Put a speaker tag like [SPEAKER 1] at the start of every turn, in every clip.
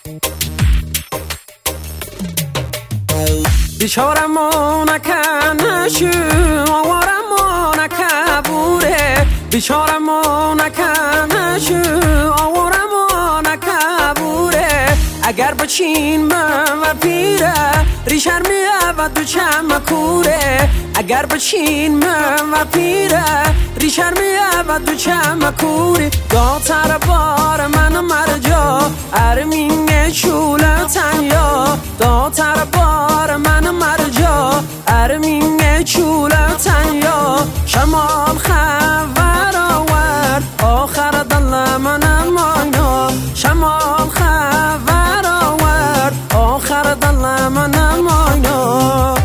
[SPEAKER 1] بیچارمو نکنشو آوارمو نکبوره بیچارمو نکنشو آوارمو نکبوره اگر بچین من و پیره ریشر میاد دو چم کوره اگر بچین من و پیره ریشر میاد دو چم کوری داتر بار من مرجا ارمینه چوله تنیا داتر بار من مرجا ارمینه چوله تنیا شمال خبر آورد آخر دل من ماینا شمال خبر آورد آخر دل من ماینا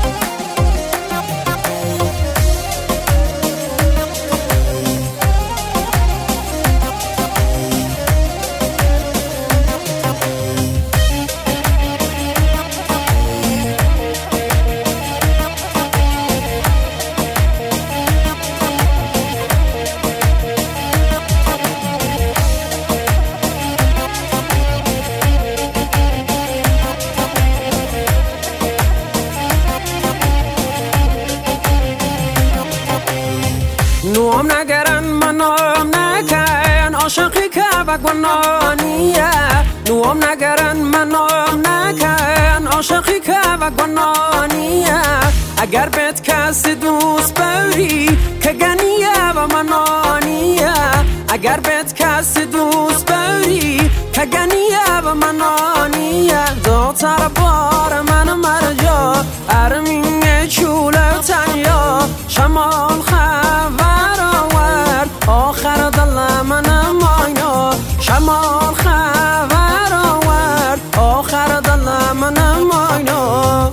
[SPEAKER 1] نوام نگرن منام نکن عاشقی که بگونانیه نوام نگرن منام نکن عاشقی که بگونانیه اگر بهت کسی دوست بری که گنیه و منانیه اگر بهت کسی دوست بری که گنیه و منانیه داتر بار من مرجا ارمینه چوله تنیا شمال خبر آورد آخر دل من ماینا شمال خبر آورد آخر دل من ماینا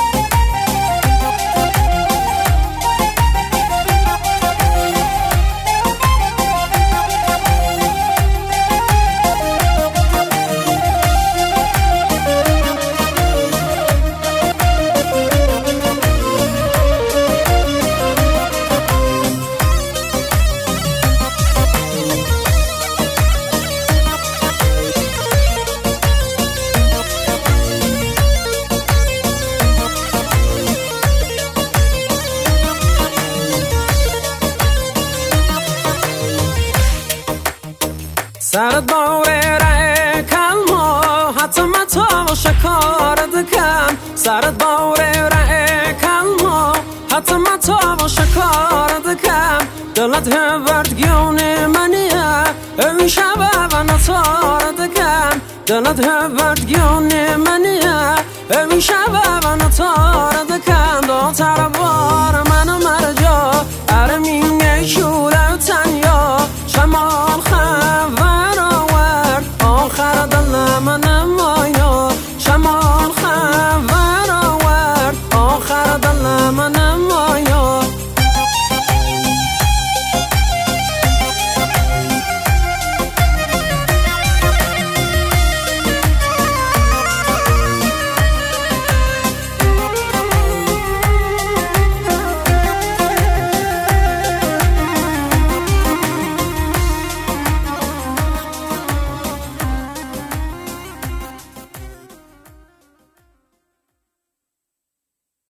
[SPEAKER 1] سرت باوره ره کلما حتی متا و شکار دکم سرت باوره ره کلما حتی متا و شکار دکم دلت هورد گیون منیه اوی شبه و نتار دکم دلت هورد گیون منیه اوی شبه و نتار دکم داتر بار من مرجا ارمینه شوله تنیا شما